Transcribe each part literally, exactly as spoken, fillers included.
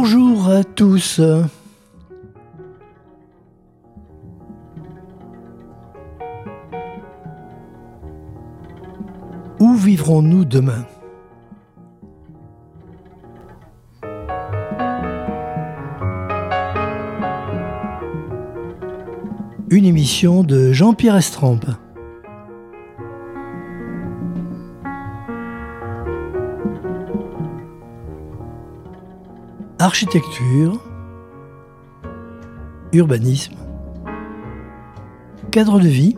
Bonjour à tous. Où vivrons-nous demain ? Une émission de Jean-Pierre Estrampe. Architecture, urbanisme, cadre de vie,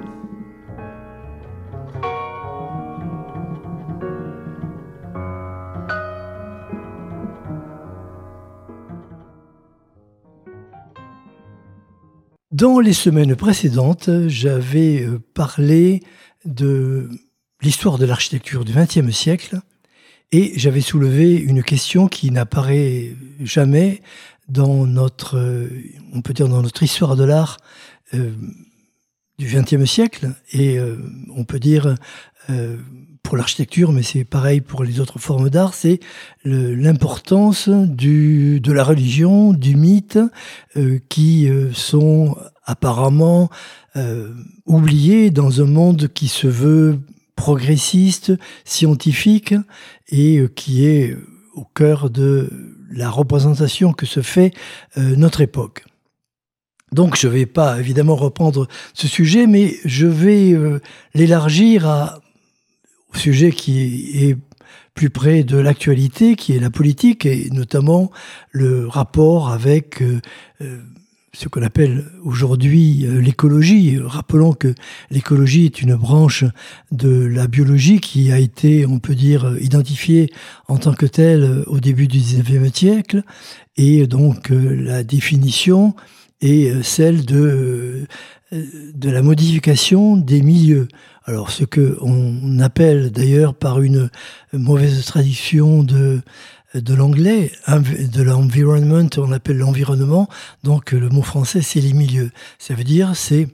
dans les semaines précédentes, j'avais parlé de l'histoire de l'architecture du vingtième siècle et j'avais soulevé une question qui n'apparaît jamais dans notre, on peut dire dans notre histoire de l'art euh, du vingtième siècle et euh, on peut dire euh, pour l'architecture, mais c'est pareil pour les autres formes d'art, c'est le, l'importance du, de la religion, du mythe, euh, qui euh, sont apparemment euh, oubliés dans un monde qui se veut progressiste, scientifique, et euh, qui est au cœur de la représentation que se fait euh, notre époque. Donc je ne vais pas évidemment reprendre ce sujet, mais je vais euh, l'élargir à au sujet qui est plus près de l'actualité, qui est la politique, et notamment le rapport avec euh, euh, ce qu'on appelle aujourd'hui euh, l'écologie. Rappelons que l'écologie est une branche de la biologie qui a été, on peut dire, identifiée en tant que telle au début du dix-neuvième siècle, et donc euh, la définition est celle de, euh, de la modification des milieux. Alors, ce qu'on appelle d'ailleurs par une mauvaise traduction de, de l'anglais, de l'environment, on appelle l'environnement, donc le mot français c'est les milieux. Ça veut dire c'est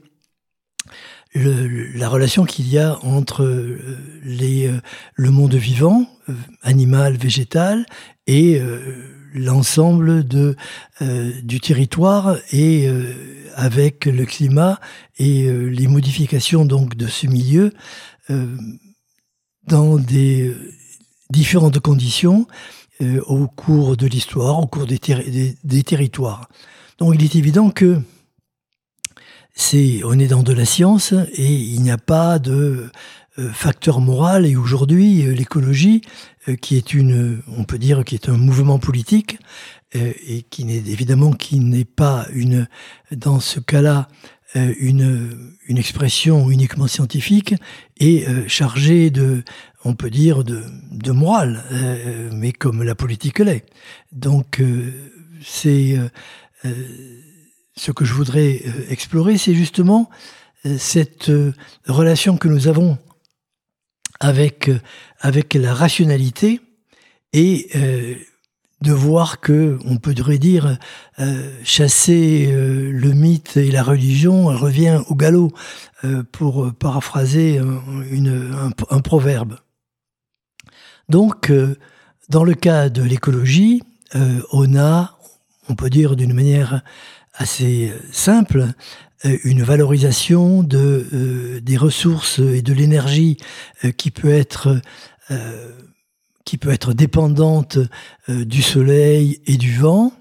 le, la relation qu'il y a entre les, le monde vivant, animal, végétal, et l'ensemble de, euh, du territoire et euh, avec le climat et euh, les modifications donc de ce milieu euh, dans des euh, différentes conditions euh, au cours de l'histoire, au cours des, ter- des, des territoires. Donc il est évident que c'est, on est dans de la science et il n'y a pas de euh, facteur moral. Et aujourd'hui, euh, l'écologie, euh, qui est une, on peut dire, qui est un mouvement politique euh, et qui n'est évidemment qui n'est pas une, dans ce cas-là, euh, une une expression uniquement scientifique, est euh, chargée de, on peut dire, de de morale, euh, mais comme la politique l'est. Donc euh, c'est euh, euh, ce que je voudrais euh, explorer, c'est justement euh, cette euh, relation que nous avons avec, euh, avec la rationalité et euh, de voir que, on pourrait dire, euh, chasser euh, le mythe et la religion revient au galop, euh, pour paraphraser un, une, un, un proverbe. Donc, euh, dans le cas de l'écologie, euh, on a, on peut dire d'une manière assez simple, une valorisation de, euh, des ressources et de l'énergie euh, qui peut être euh, qui peut être dépendante euh, du soleil et du vent,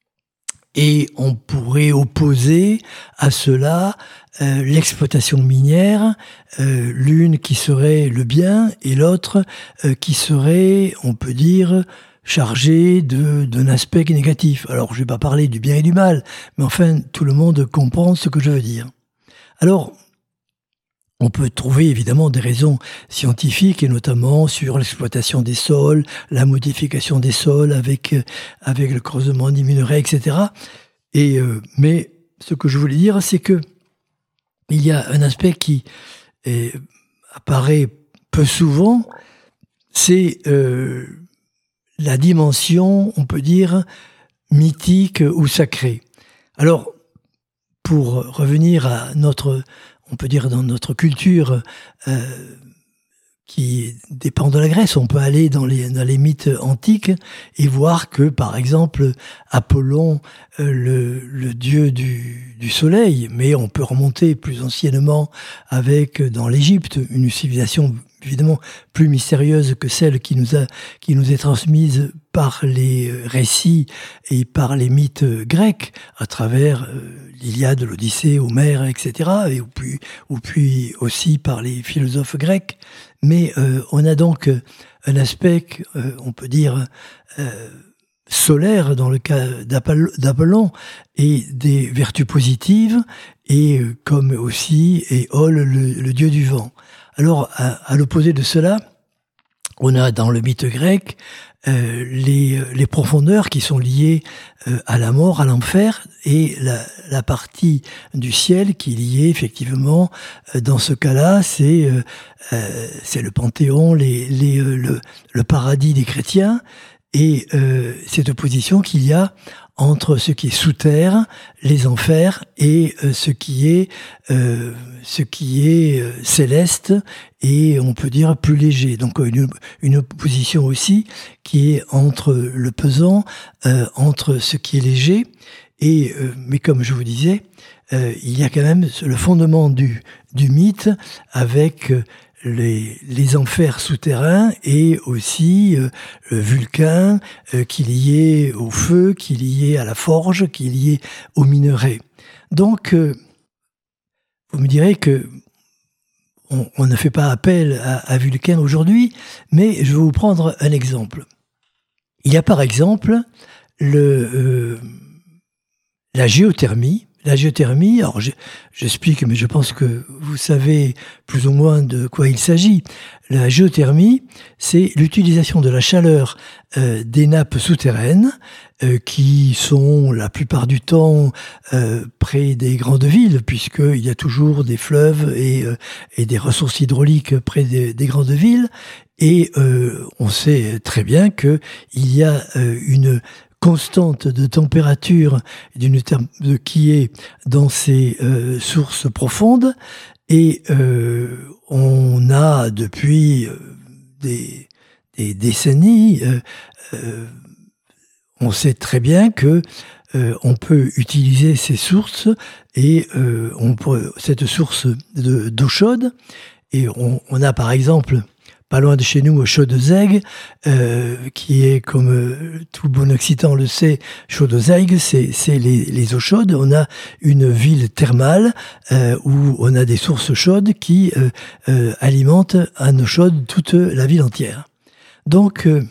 et on pourrait opposer à cela euh, l'exploitation minière, euh, l'une qui serait le bien et l'autre euh, qui serait, on peut dire, chargé de, d'un aspect négatif. Alors, je ne vais pas parler du bien et du mal, mais enfin, tout le monde comprend ce que je veux dire. Alors, on peut trouver évidemment des raisons scientifiques, et notamment sur l'exploitation des sols, la modification des sols avec, avec le creusement des minerais, et cetera. Et, euh, mais ce que je voulais dire, c'est que il y a un aspect qui est, apparaît peu souvent, c'est euh, la dimension, on peut dire, mythique ou sacrée. Alors, pour revenir à notre, on peut dire dans notre culture, euh, qui dépend de la Grèce. On peut aller dans les, dans les mythes antiques et voir que, par exemple, Apollon, euh, le, le dieu du, du soleil, mais on peut remonter plus anciennement avec, dans l'Égypte, une civilisation évidemment plus mystérieuse que celle qui nous a, qui nous est transmise par les récits et par les mythes grecs, à travers euh, l'Iliade, l'Odyssée, Homère, et cetera, et ou puis, ou puis aussi par les philosophes grecs. Mais euh, on a donc un aspect, euh, on peut dire, euh, solaire dans le cas d'Apollon, et des vertus positives, et euh, comme aussi Éole, le, le dieu du vent. Alors, à, à l'opposé de cela, on a dans le mythe grec euh, les, les profondeurs qui sont liées euh, à la mort, à l'enfer, et la, la partie du ciel qui est liée effectivement, euh, dans ce cas-là, c'est euh, euh, c'est le Panthéon, les, les, euh, le, le paradis des chrétiens, et euh, cette opposition qu'il y a entre ce qui est sous terre, les enfers, et euh, ce qui est euh, ce qui est euh, céleste, et on peut dire plus léger. Donc une, une opposition aussi qui est entre le pesant, euh, entre ce qui est léger, et euh, mais comme je vous disais, euh, il y a quand même le fondement du du mythe avec euh, Les, les enfers souterrains, et aussi euh, le Vulcain euh, qui est lié au feu, qui est lié à la forge, qui est lié au minerai. Donc, euh, vous me direz que on, on ne fait pas appel à, à Vulcain aujourd'hui, mais je vais vous prendre un exemple. Il y a par exemple le, euh, la géothermie. La géothermie, alors j'explique, mais je pense que vous savez plus ou moins de quoi il s'agit. La géothermie, c'est l'utilisation de la chaleur euh, des nappes souterraines, euh, qui sont la plupart du temps euh, près des grandes villes, puisqu'il y a toujours des fleuves et, euh, et des ressources hydrauliques près des, des grandes villes. Et euh, on sait très bien qu'il y a euh, une constante de température d'une de, qui est dans ces euh, sources profondes, et euh, on a depuis euh, des, des décennies, euh, euh, on sait très bien que euh, on peut utiliser ces sources, et euh, on peut, cette source de, d'eau chaude, et on, on a par exemple pas loin de chez nous, Chaudezaigues, euh, qui est, comme euh, tout bon occitan le sait, Chaudezaigues, c'est, c'est les, les eaux chaudes. On a une ville thermale euh, où on a des sources chaudes qui euh, euh, alimentent en eau chaude toute la ville entière. Donc, euh,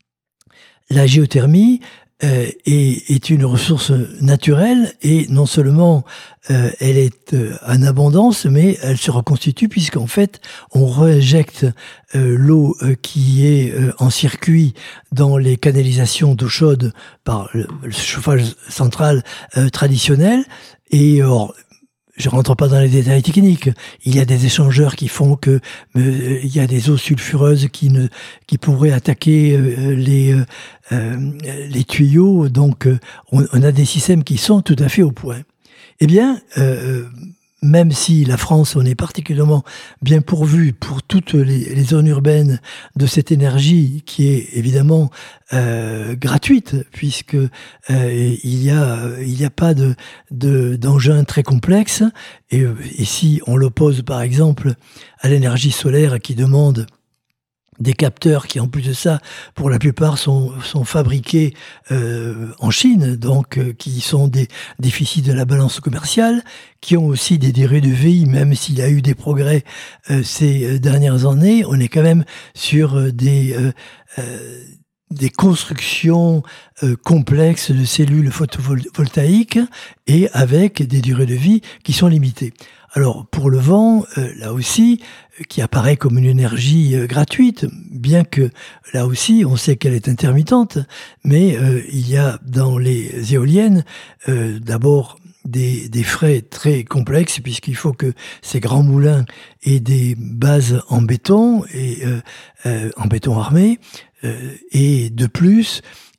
la géothermie euh, est, est une ressource naturelle, et non seulement euh, elle est euh, en abondance, mais elle se reconstitue, puisqu'en fait on réinjecte euh, l'eau euh, qui est euh, en circuit dans les canalisations d'eau chaude par le, le chauffage central euh, traditionnel. Et or, je rentre pas dans les détails techniques. Il y a des échangeurs qui font que euh, il y a des eaux sulfureuses qui ne qui pourraient attaquer euh, les euh, les tuyaux. Donc euh, on, on a des systèmes qui sont tout à fait au point. Eh bien, euh, même si la France, on est particulièrement bien pourvu pour toutes les, les zones urbaines de cette énergie qui est évidemment euh, gratuite, puisque euh, il y a il y a pas de, de d'engin très complexe, et, et si on l'oppose par exemple à l'énergie solaire qui demande des capteurs qui, en plus de ça, pour la plupart sont sont fabriqués euh, en Chine, donc euh, qui sont des déficits de la balance commerciale, qui ont aussi des durées de vie, même s'il y a eu des progrès euh, ces dernières années, on est quand même sur euh, des euh, euh, des constructions euh, complexes de cellules photovoltaïques, et avec des durées de vie qui sont limitées. Alors, pour le vent, euh, là aussi, euh, qui apparaît comme une énergie euh, gratuite, bien que là aussi, on sait qu'elle est intermittente, mais euh, il y a dans les éoliennes, euh, d'abord, des, des frais très complexes, puisqu'il faut que ces grands moulins aient des bases en béton, et euh, euh, en béton armé, euh, et de plus,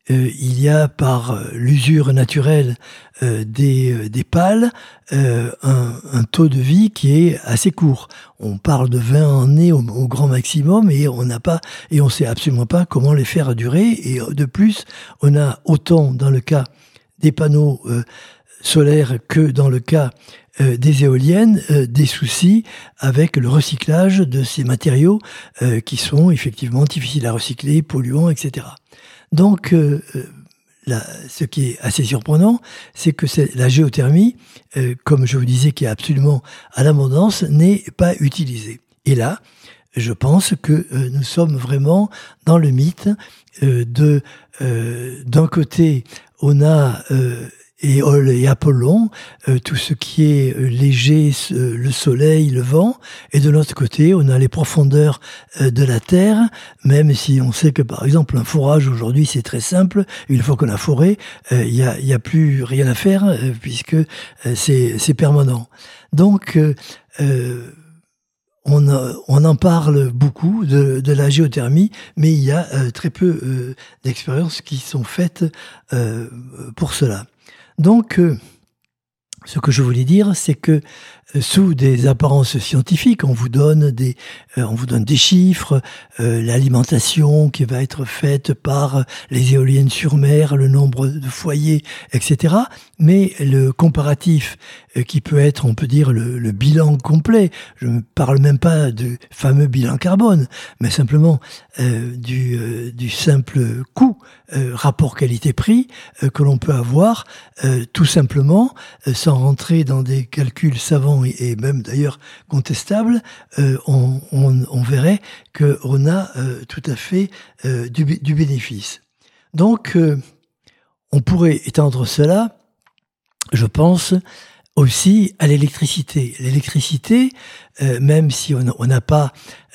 euh, il y a par euh, l'usure naturelle euh, des, euh, des pales euh, un, un taux de vie qui est assez court. On parle de vingt années au, au grand maximum et on n'a pas et on sait absolument pas comment les faire durer. Et de plus, on a autant dans le cas des panneaux euh, solaires que dans le cas euh, des éoliennes, euh, des soucis avec le recyclage de ces matériaux euh, qui sont effectivement difficiles à recycler, polluants, et cetera. Donc, euh, là, ce qui est assez surprenant, c'est que c'est la géothermie, euh, comme je vous disais, qui est absolument à l'abondance, n'est pas utilisée. Et là, je pense que euh, nous sommes vraiment dans le mythe euh, de, euh, d'un côté, on a euh, Éole et Apollon, euh, tout ce qui est euh, léger, euh, le soleil, le vent, et de l'autre côté, on a les profondeurs euh, de la terre, même si on sait que, par exemple, un forage aujourd'hui, c'est très simple, une fois qu'on a foré, il euh, y, a, y a plus rien à faire, euh, puisque euh, c'est, c'est permanent. Donc, euh, euh, On, on en parle beaucoup de, de la géothermie, mais il y a euh, très peu euh, d'expériences qui sont faites euh, pour cela. Donc, euh, ce que je voulais dire, c'est que euh, sous des apparences scientifiques, on vous donne des, euh, on vous donne des chiffres, euh, l'alimentation qui va être faite par les éoliennes sur mer, le nombre de foyers, et cetera. Mais le comparatif euh, qui peut être, on peut dire, le, le bilan complet, je ne parle même pas du fameux bilan carbone, mais simplement euh, du, euh, du simple coût, euh, rapport qualité-prix euh, que l'on peut avoir, euh, tout simplement, euh, sans rentrer dans des calculs savants et, et même d'ailleurs contestables, euh, on, on, on verrait qu'on a euh, tout à fait euh, du, du bénéfice. Donc, euh, on pourrait étendre cela, je pense, aussi à l'électricité. L'électricité, euh, même si on n'a pas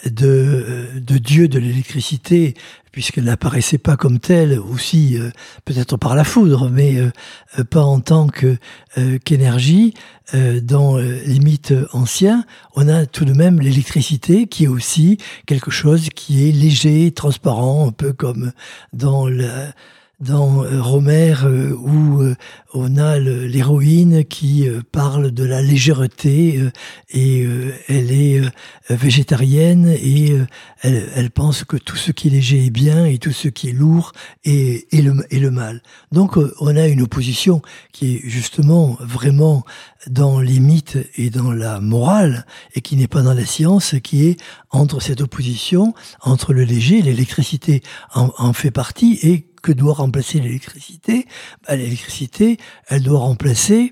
de, de dieu de l'électricité, puisqu'elle n'apparaissait pas comme telle, aussi euh, peut-être par la foudre, mais euh, pas en tant que, euh, qu'énergie, euh, dans euh, les mythes anciens, on a tout de même l'électricité qui est aussi quelque chose qui est léger, transparent, un peu comme dans la... dans euh, Romère, euh, où euh, on a le, l'héroïne qui euh, parle de la légèreté euh, et euh, elle est euh, végétarienne et euh, elle, elle pense que tout ce qui est léger est bien et tout ce qui est lourd est, est, le, est le mal. Donc euh, on a une opposition qui est justement vraiment dans les mythes et dans la morale et qui n'est pas dans la science, qui est entre cette opposition, entre le léger, l'électricité en, en fait partie, et que doit remplacer l'électricité? Ben, l'électricité, elle doit remplacer,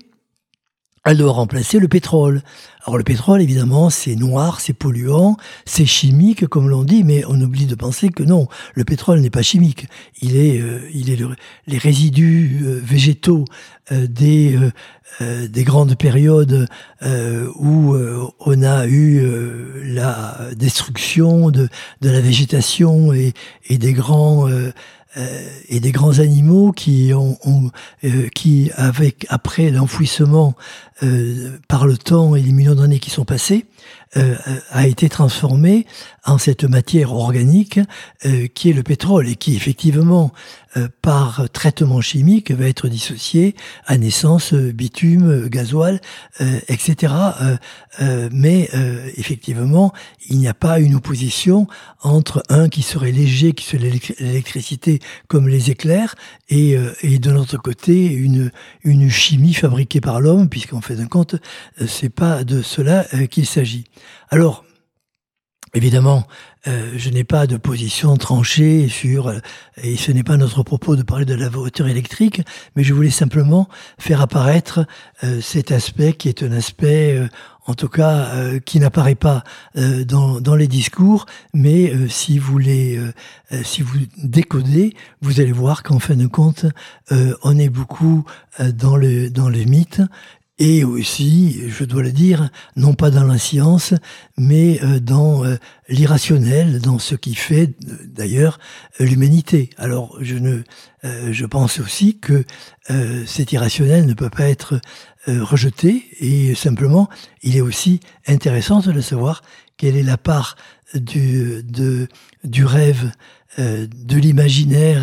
elle doit remplacer le pétrole. Alors le pétrole, évidemment, c'est noir, c'est polluant, c'est chimique, comme l'on dit, mais on oublie de penser que non, le pétrole n'est pas chimique. Il est, euh, il est le, les résidus euh, végétaux euh, des, euh, euh, des grandes périodes euh, où euh, on a eu euh, la destruction de, de la végétation et, et des grands euh, Euh, et des grands animaux qui ont, ont euh, qui avec après l'enfouissement euh, par le temps et les millions d'années qui sont passées euh, a été transformé en cette matière organique euh, qui est le pétrole et qui effectivement euh, par traitement chimique va être dissocié à naissance euh, bitume, gasoil, euh, et cetera. Euh, euh, mais euh, effectivement, il n'y a pas une opposition entre un qui serait léger, qui serait l'électricité comme les éclairs, et, euh, et de l'autre côté une une chimie fabriquée par l'homme, puisqu'en fait d'un compte, c'est pas de cela euh, qu'il s'agit. Alors, évidemment, euh, je n'ai pas de position tranchée sur, euh, et ce n'est pas notre propos de parler de la voiture électrique, mais je voulais simplement faire apparaître euh, cet aspect qui est un aspect, euh, en tout cas, euh, qui n'apparaît pas euh, dans, dans les discours, mais euh, si vous les, euh, euh, si vous décodez, vous allez voir qu'en fin de compte, euh, on est beaucoup euh, dans le dans le mythe. Et aussi, je dois le dire, non pas dans la science, mais dans l'irrationnel, dans ce qui fait d'ailleurs l'humanité. Alors, je ne, je pense aussi que cet irrationnel ne peut pas être rejeté, et simplement, il est aussi intéressant de savoir quelle est la part du, de, du rêve, de l'imaginaire,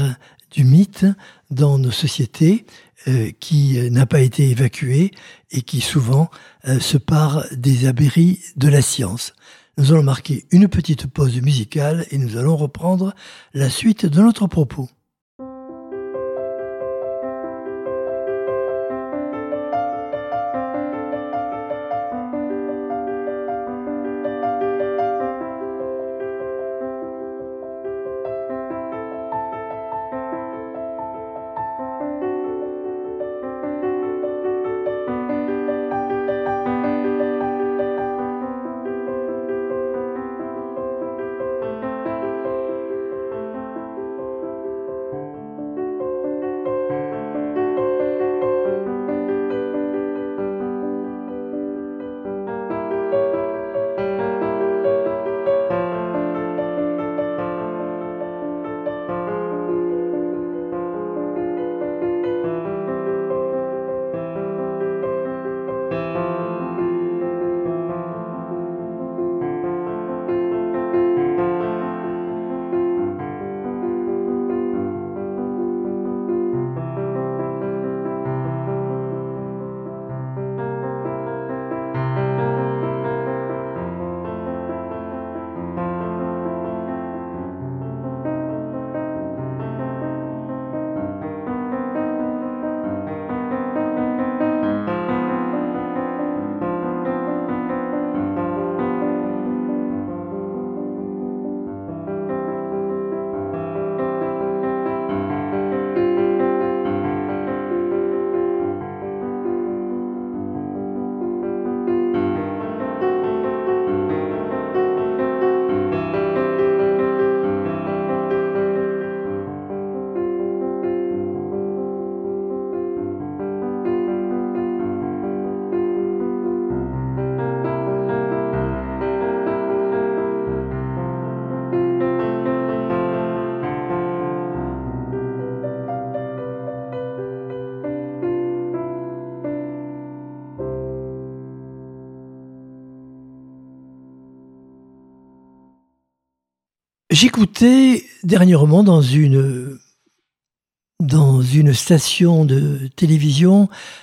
du mythe dans nos sociétés euh, qui euh, n'a pas été évacué et qui souvent euh, se part des abeilles de la science. Nous allons marquer une petite pause musicale et nous allons reprendre la suite de notre propos. J'écoutais dernièrement dans une, dans une station de télévision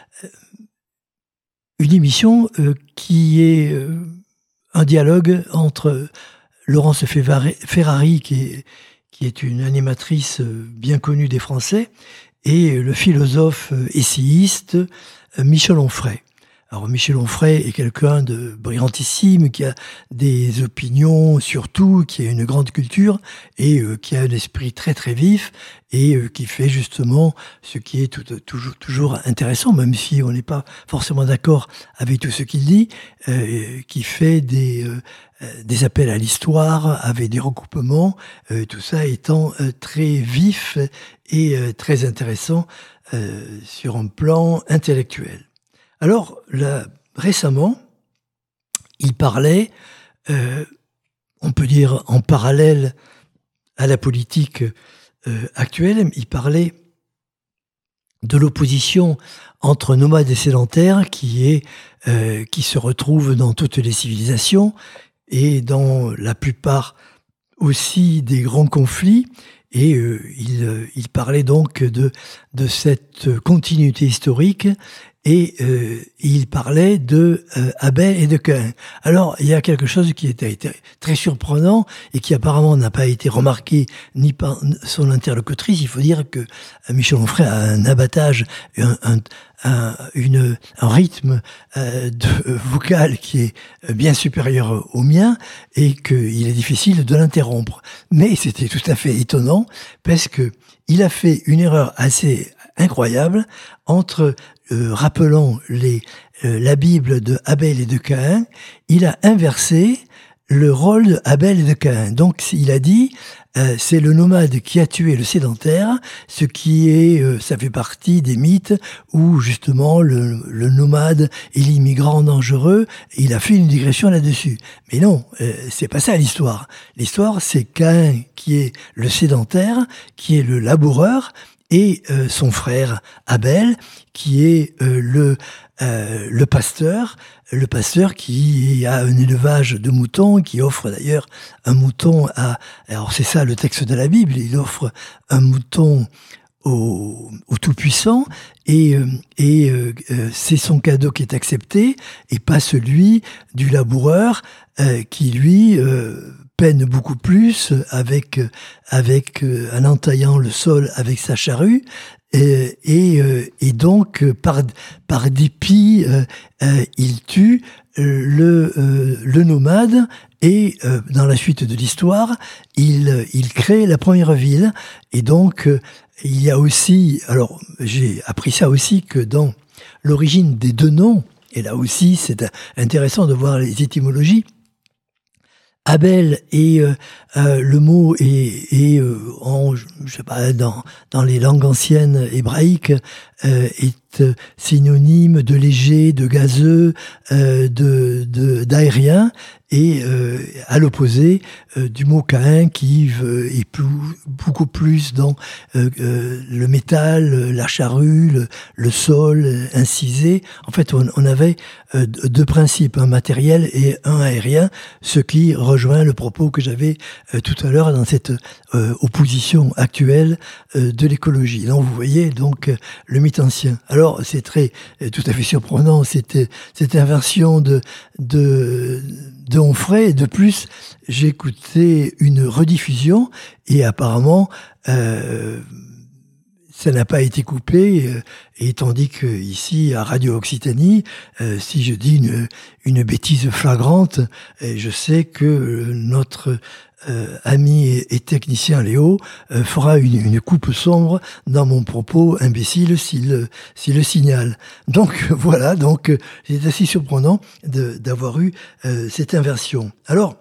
une émission euh, qui est euh, un dialogue entre Laurence Ferrari, qui est, qui est une animatrice bien connue des Français, et le philosophe essayiste Michel Onfray. Alors Michel Onfray est quelqu'un de brillantissime, qui a des opinions sur tout, qui a une grande culture et euh, qui a un esprit très très vif et euh, qui fait justement ce qui est tout, toujours, toujours intéressant, même si on n'est pas forcément d'accord avec tout ce qu'il dit, euh, qui fait des, euh, des appels à l'histoire avec des recoupements, euh, tout ça étant euh, très vif et euh, très intéressant euh, sur un plan intellectuel. Alors, là, récemment, il parlait, euh, on peut dire en parallèle à la politique euh, actuelle, il parlait de l'opposition entre nomades et sédentaires qui, est, euh, qui se retrouve dans toutes les civilisations et dans la plupart aussi des grands conflits. Et euh, il, il parlait donc de, de cette continuité historique. Et euh, il parlait de euh, Abel et de Caïn. Alors, il y a quelque chose qui était, était très surprenant et qui apparemment n'a pas été remarqué ni par son interlocutrice. Il faut dire que Michel Onfray a un abattage, un, un, un, une, un rythme euh, de, euh, vocal qui est bien supérieur au mien et qu'il est difficile de l'interrompre. Mais c'était tout à fait étonnant parce que il a fait une erreur assez incroyable entre euh, rappelant les, euh, la Bible de Abel et de Caïn, il a inversé le rôle d'Abel et de Caïn. Donc il a dit euh, c'est le nomade qui a tué le sédentaire, ce qui est, euh, ça fait partie des mythes où justement le, le nomade est l'immigrant dangereux. Et il a fait une digression là-dessus. Mais non, euh, c'est pas ça l'histoire. L'histoire, c'est Caïn qui est le sédentaire, qui est le laboureur, et euh, son frère Abel, qui est euh, le euh, le pasteur, le pasteur qui a un élevage de moutons, qui offre d'ailleurs un mouton à... Alors c'est ça le texte de la Bible, il offre un mouton au, au Tout-Puissant, et, et euh, c'est son cadeau qui est accepté, et pas celui du laboureur euh, qui, lui, euh, peine beaucoup plus avec, avec euh, en entaillant le sol avec sa charrue, et, et, euh, et donc, par, par dépit, euh, euh, il tue le, euh, le nomade, et euh, dans la suite de l'histoire, il, il crée la première ville, et donc... Euh, il y a aussi, alors j'ai appris ça aussi, que dans l'origine des deux noms, et là aussi c'est intéressant de voir les étymologies, Abel et euh, euh, le mot est, est euh, en, je sais pas, dans dans les langues anciennes hébraïques euh, est euh, synonyme de léger, de gazeux, euh, de de d'aérien, et euh, à l'opposé euh, du mot Caïn qui euh, est plus, beaucoup plus dans euh, euh, le métal, la charrue, le, le sol incisé. En fait, on, on avait euh, deux principes, un matériel et un aérien, ce qui rejoint le propos que j'avais euh, tout à l'heure dans cette euh, opposition actuelle euh, de l'écologie. Donc, vous voyez donc euh, le mythe ancien. Alors, c'est très euh, tout à fait surprenant cette cette inversion de de de Onfray. De plus, j'ai écouté une rediffusion et apparemment euh, ça n'a pas été coupé, euh, et tandis que ici à Radio Occitanie, euh, si je dis une, une bêtise flagrante, et je sais que notre euh, ami et, et technicien Léo euh, fera une, une coupe sombre dans mon propos imbécile s'il s'il le signale. Donc voilà, donc euh, c'est assez surprenant de, d'avoir eu euh, cette inversion. Alors,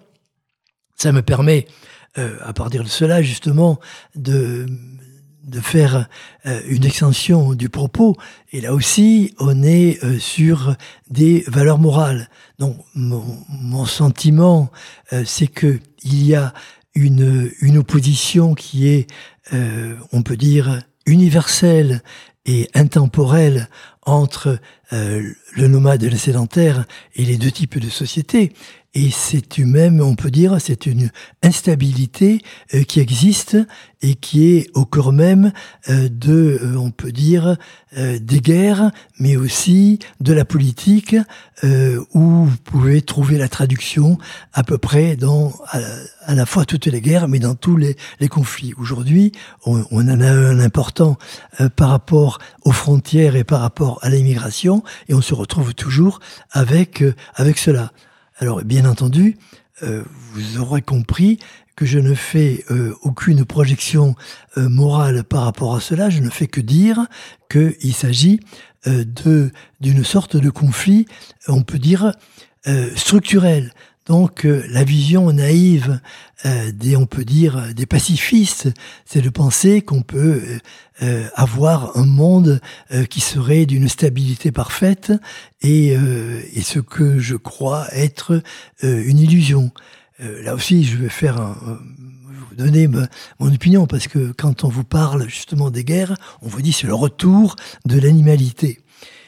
ça me permet, euh, à partir de cela justement, de de faire euh, une extension du propos. Et là aussi, on est euh, sur des valeurs morales. Donc, mon, mon sentiment, euh, c'est que il y a une, une opposition qui est, euh, on peut dire, universelle et intemporelle entre euh, le nomade et le sédentaire et les deux types de sociétés. Et c'est même, on peut dire, c'est une instabilité euh, qui existe et qui est au cœur même euh, de, euh, on peut dire, euh, des guerres, mais aussi de la politique, euh, où vous pouvez trouver la traduction à peu près dans à, à la fois toutes les guerres, mais dans tous les, les conflits. Aujourd'hui, on, on en a un important euh, par rapport aux frontières et par rapport à l'immigration, et on se retrouve toujours avec euh, avec cela. Alors, bien entendu, euh, vous aurez compris que je ne fais euh, aucune projection euh, morale par rapport à cela. Je ne fais que dire qu'il s'agit euh, de d'une sorte de conflit, on peut dire, euh, structurel. Donc, euh, la vision naïve euh, des, on peut dire, des pacifistes, c'est de penser qu'on peut euh, euh, avoir un monde euh, qui serait d'une stabilité parfaite, et, euh, et ce que je crois être euh, une illusion. Euh, là aussi, je vais faire un, un, vous donner ma, mon opinion, parce que quand on vous parle justement des guerres, on vous dit c'est le retour de l'animalité.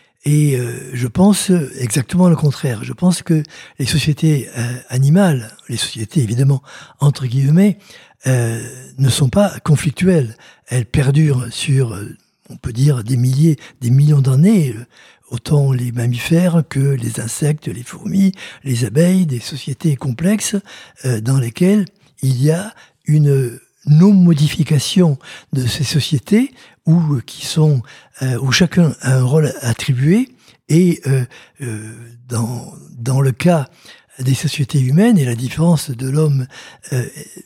Et euh, je pense exactement le contraire. Je pense que les sociétés euh, animales, les sociétés évidemment entre guillemets, euh, ne sont pas conflictuelles. Elles perdurent sur, euh, on peut dire, des milliers, des millions d'années. Autant les mammifères que les insectes, les fourmis, les abeilles, des sociétés complexes euh, dans lesquelles il y a une non-modification de ces sociétés, où qui sont euh, où chacun a un rôle attribué, et euh, euh, dans dans le cas des sociétés humaines, et la différence de l'homme euh,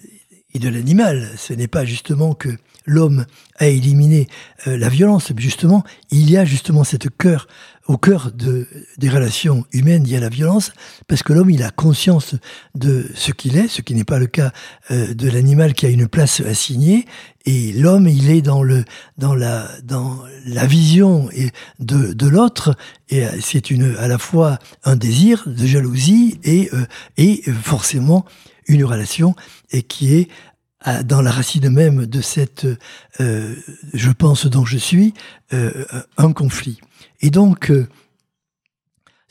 et de l'animal, ce n'est pas justement que l'homme a éliminé euh, la violence, justement, il y a justement cette cœur, au cœur de, des relations humaines, il y a la violence, parce que l'homme, il a conscience de ce qu'il est, ce qui n'est pas le cas euh, de l'animal qui a une place assignée, et l'homme, il est dans le dans la dans la vision et de de l'autre, et c'est une à la fois un désir de jalousie et euh, et forcément une relation, et qui est dans la racine même de cette, euh, je pense dont je suis, euh, un conflit. Et donc, euh,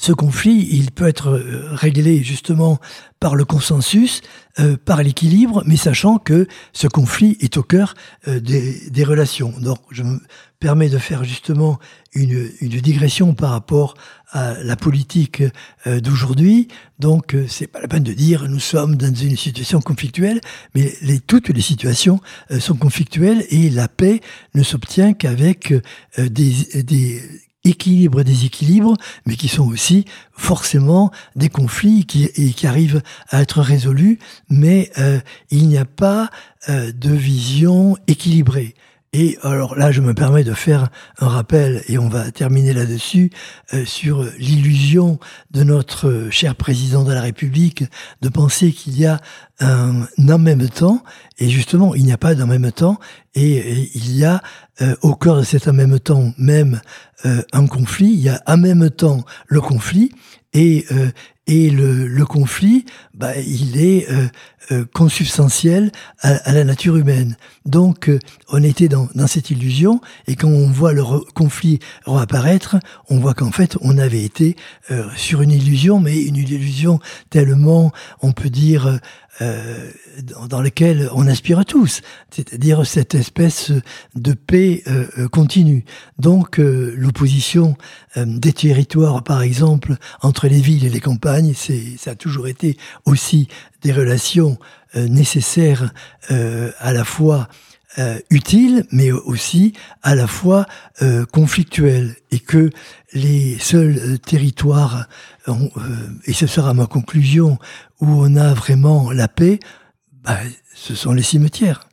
Ce conflit, il peut être réglé justement par le consensus, euh, par l'équilibre, mais sachant que ce conflit est au cœur euh, des, des relations. Donc, je me permets de faire justement une, une digression par rapport à la politique euh, d'aujourd'hui. Donc, euh, c'est pas la peine de dire nous sommes dans une situation conflictuelle, mais les, toutes les situations euh, sont conflictuelles et la paix ne s'obtient qu'avec euh, des, des équilibres, déséquilibres, mais qui sont aussi forcément des conflits qui, et qui arrivent à être résolus, mais euh, il n'y a pas euh, de vision équilibrée. Et alors là, je me permets de faire un rappel, et on va terminer là-dessus, euh, sur l'illusion de notre cher président de la République de penser qu'il y a un en même temps, et justement, il n'y a pas d'en même temps, et, et il y a euh, au cœur de cet en même temps même euh, un conflit, il y a en même temps le conflit, et, euh, et le, le conflit, bah, il est euh, euh, consubstantiel à, à la nature humaine. Donc, euh, on était dans, dans cette illusion, et quand on voit le re- conflit réapparaître, on voit qu'en fait, on avait été euh, sur une illusion, mais une illusion tellement, on peut dire, euh, dans, dans laquelle on aspire tous, c'est-à-dire cette espèce de paix euh, continue. Donc, euh, l'opposition euh, des territoires, par exemple, entre les villes et les campagnes, c'est, ça a toujours été aussi des relations euh, nécessaires euh, à la fois euh, utiles, mais aussi à la fois euh, conflictuelles, et que les seuls euh, territoires, euh, et ce sera ma conclusion, où on a vraiment la paix, bah, ce sont les cimetières.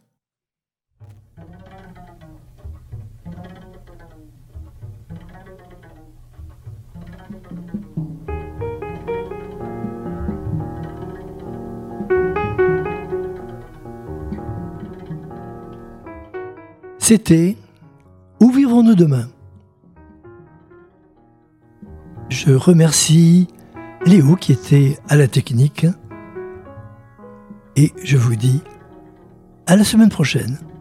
C'était « Où vivrons-nous demain ?» Je remercie Léo qui était à la technique, et je vous dis à la semaine prochaine.